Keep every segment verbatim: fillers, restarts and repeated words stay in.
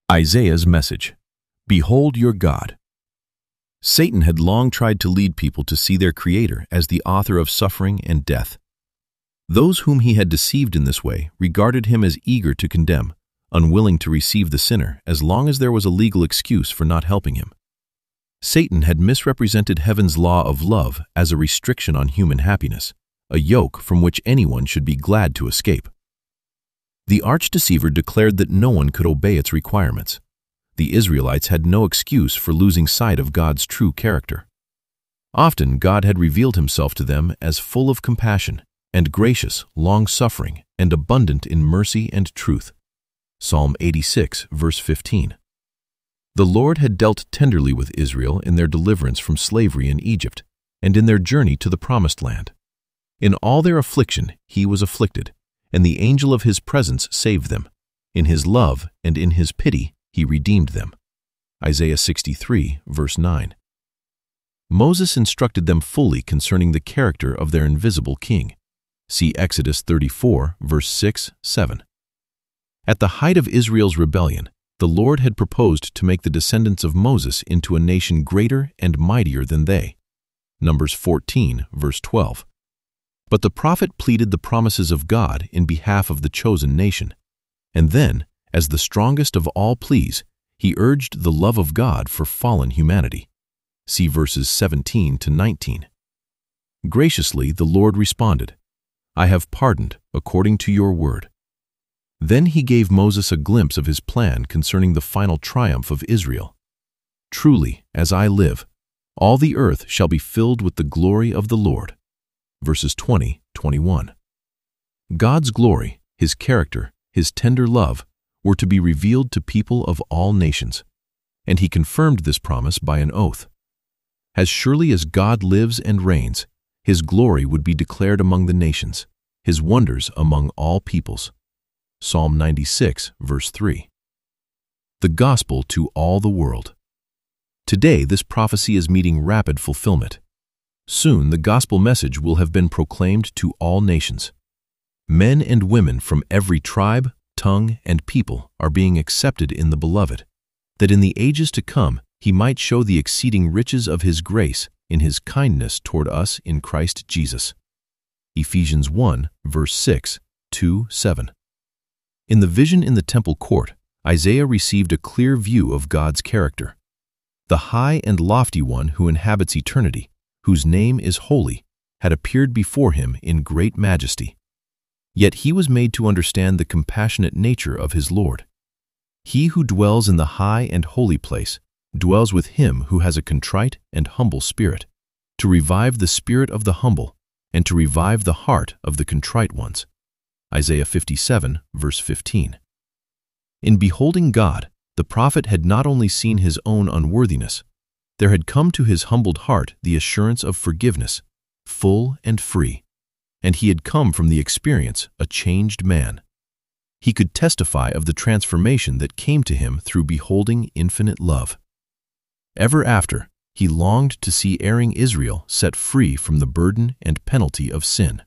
Isaiah's message, Behold your God. Satan had long tried to lead people to see their Creator as the author of suffering and death. Those whom he had deceived in this way regarded him as eager to condemn, unwilling to receive the sinner as long as there was a legal excuse for not helping him. Satan had misrepresented heaven's law of love as a restriction on human happiness, a yoke from which anyone should be glad to escape. The arch-deceiver declared that no one could obey its requirements. The Israelites had no excuse for losing sight of God's true character. Often God had revealed himself to them as full of compassion and gracious, long-suffering, and abundant in mercy and truth. Psalm eighty-six, verse fifteen. The Lord had dealt tenderly with Israel in their deliverance from slavery in Egypt and in their journey to the Promised Land. In all their affliction he was afflicted, and the angel of his presence saved them. In his love and in his pity he redeemed them. Isaiah sixty-three, verse nine. Moses instructed them fully concerning the character of their invisible king. See Exodus thirty-four, verse six, seven. At the height of Israel's rebellion, the Lord had proposed to make the descendants of Moses into a nation greater and mightier than they. Numbers fourteen, verse twelve. But the prophet pleaded the promises of God in behalf of the chosen nation. And then, as the strongest of all pleas, he urged the love of God for fallen humanity. See verses seventeen to nineteen. Graciously, the Lord responded, I have pardoned according to your word. Then he gave Moses a glimpse of his plan concerning the final triumph of Israel. Truly, as I live, all the earth shall be filled with the glory of the Lord. Verses twenty, twenty-one. God's glory, his character, his tender love, were to be revealed to people of all nations, and he confirmed this promise by an oath. As surely as God lives and reigns, his glory would be declared among the nations, his wonders among all peoples. Psalm ninety-six, verse three. The gospel to all the world. Today, this prophecy is meeting rapid fulfillment. Soon, the gospel message will have been proclaimed to all nations. Men and women from every tribe, tongue, and people are being accepted in the Beloved, that in the ages to come he might show the exceeding riches of his grace in his kindness toward us in Christ Jesus. Ephesians one, verse six, two, seven. In the vision in the temple court, Isaiah received a clear view of God's character. The high and lofty one who inhabits eternity, whose name is holy, had appeared before him in great majesty. Yet he was made to understand the compassionate nature of his Lord. He who dwells in the high and holy place dwells with him who has a contrite and humble spirit, to revive the spirit of the humble and to revive the heart of the contrite ones. Isaiah fifty-seven, verse fifteen. In beholding God, the prophet had not only seen his own unworthiness, there had come to his humbled heart the assurance of forgiveness, full and free, and he had come from the experience a changed man. He could testify of the transformation that came to him through beholding infinite love. Ever after, he longed to see erring Israel set free from the burden and penalty of sin.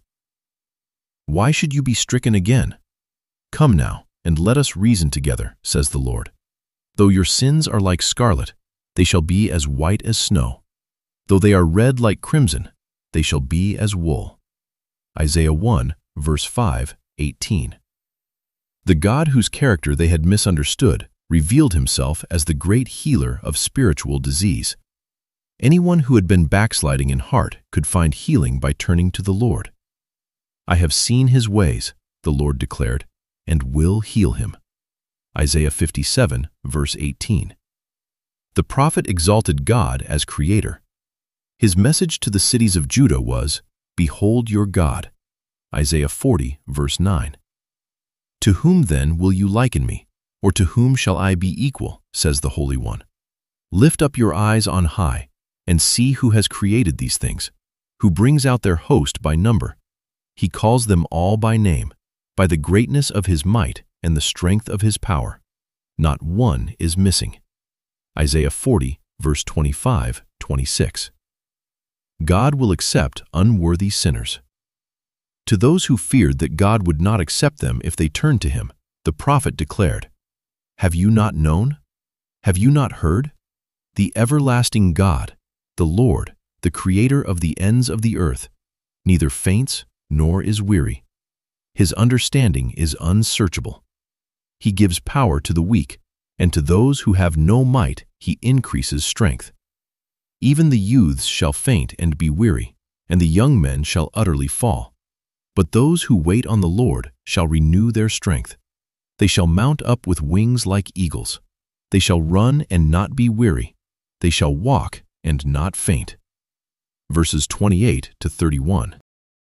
Why should you be stricken again? Come now, and let us reason together, says the Lord. Though your sins are like scarlet, they shall be as white as snow. Though they are red like crimson, they shall be as wool. Isaiah one, verse five, eighteen. The God whose character they had misunderstood revealed himself as the great healer of spiritual disease. Anyone who had been backsliding in heart could find healing by turning to the Lord. I have seen his ways, the Lord declared, and will heal him. Isaiah fifty-seven, verse eighteen. The prophet exalted God as creator. His message to the cities of Judah was, Behold your God. Isaiah forty, verse nine. To whom then will you liken me, or to whom shall I be equal, says the Holy One. Lift up your eyes on high, and see who has created these things, who brings out their host by number. He calls them all by name, by the greatness of his might and the strength of his power. Not one is missing. Isaiah forty, verse twenty-five, twenty-six. God will accept unworthy sinners. To those who feared that God would not accept them if they turned to him, the prophet declared, Have you not known? Have you not heard? The everlasting God, the Lord, the Creator of the ends of the earth, neither faints nor is weary. His understanding is unsearchable. He gives power to the weak, and to those who have no might he increases strength. Even the youths shall faint and be weary, and the young men shall utterly fall. But those who wait on the Lord shall renew their strength. They shall mount up with wings like eagles. They shall run and not be weary. They shall walk and not faint. Verses twenty-eight to thirty-one.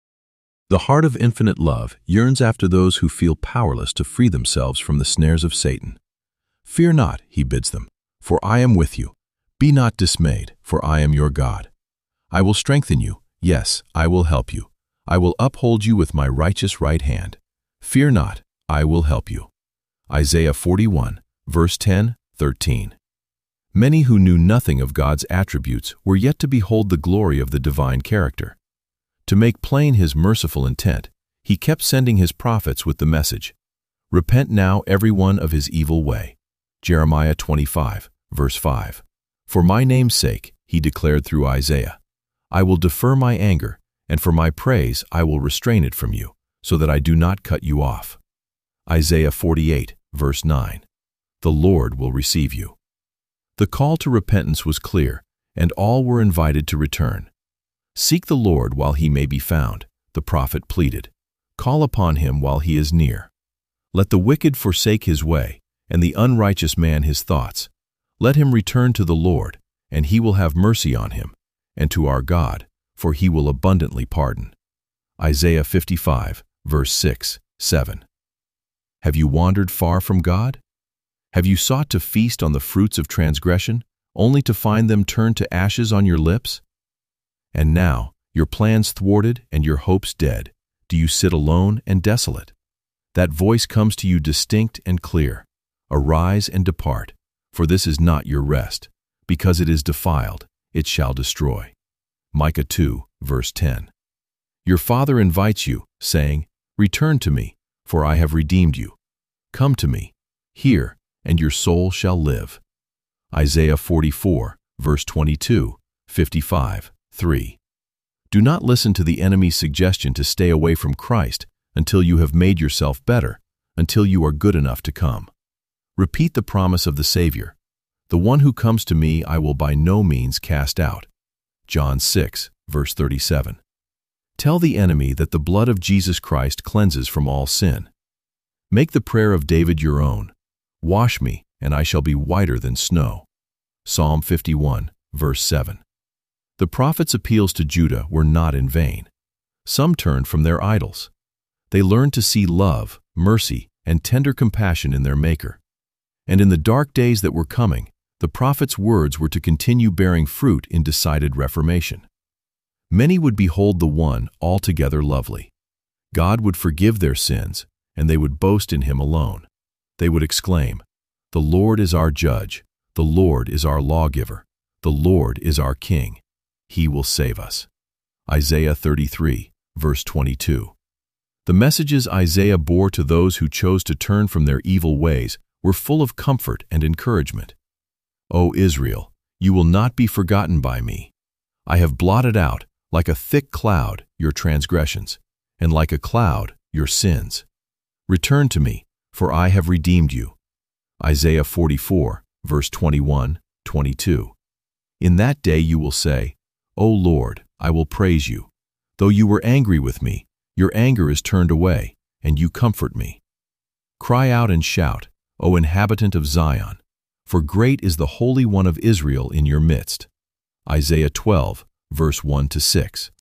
The heart of infinite love yearns after those who feel powerless to free themselves from the snares of Satan. Fear not, he bids them, for I am with you. Be not dismayed, for I am your God. I will strengthen you, yes, I will help you. I will uphold you with my righteous right hand. Fear not, I will help you. Isaiah forty-one, verse ten, thirteen. Many who knew nothing of God's attributes were yet to behold the glory of the divine character. To make plain his merciful intent, he kept sending his prophets with the message, "Repent now every one of his evil way." Jeremiah twenty-five, verse five. For my name's sake, he declared through Isaiah, I will defer my anger, and for my praise I will restrain it from you, so that I do not cut you off. Isaiah forty-eight, verse nine. The Lord will receive you. The call to repentance was clear, and all were invited to return. Seek the Lord while he may be found, the prophet pleaded. Call upon him while he is near. Let the wicked forsake his way, and the unrighteous man his thoughts. Let him return to the Lord, and he will have mercy on him, and to our God, for he will abundantly pardon. Isaiah fifty-five, verse six, seven. Have you wandered far from God? Have you sought to feast on the fruits of transgression, only to find them turned to ashes on your lips? And now, your plans thwarted and your hopes dead, do you sit alone and desolate? That voice comes to you distinct and clear. Arise and depart, for this is not your rest. Because it is defiled, it shall destroy. Micah two, verse ten. Your Father invites you, saying, Return to me, for I have redeemed you. Come to me, hear, and your soul shall live. Isaiah forty-four, verse twenty-two, fifty-five, three. Do not listen to the enemy's suggestion to stay away from Christ until you have made yourself better, until you are good enough to come. Repeat the promise of the Savior. The one who comes to me I will by no means cast out. John six, verse thirty-seven. Tell the enemy that the blood of Jesus Christ cleanses from all sin. Make the prayer of David your own. Wash me, and I shall be whiter than snow. Psalm fifty-one, verse seven. The prophet's appeals to Judah were not in vain. Some turned from their idols. They learned to see love, mercy, and tender compassion in their Maker. And in the dark days that were coming, the prophet's words were to continue bearing fruit in decided reformation. Many would behold the one altogether lovely. God would forgive their sins, and they would boast in him alone. They would exclaim, The Lord is our judge, the Lord is our lawgiver, the Lord is our king. He will save us. Isaiah thirty-three, verse twenty-two. The messages Isaiah bore to those who chose to turn from their evil ways were full of comfort and encouragement. O Israel, you will not be forgotten by me. I have blotted out, like a thick cloud, your transgressions, and like a cloud, your sins. Return to me, for I have redeemed you. Isaiah forty-four, verse twenty-one, twenty-two. In that day you will say, O Lord, I will praise you. Though you were angry with me, your anger is turned away, and you comfort me. Cry out and shout, O inhabitant of Zion, for great is the Holy One of Israel in your midst. Isaiah twelve, verse one to six.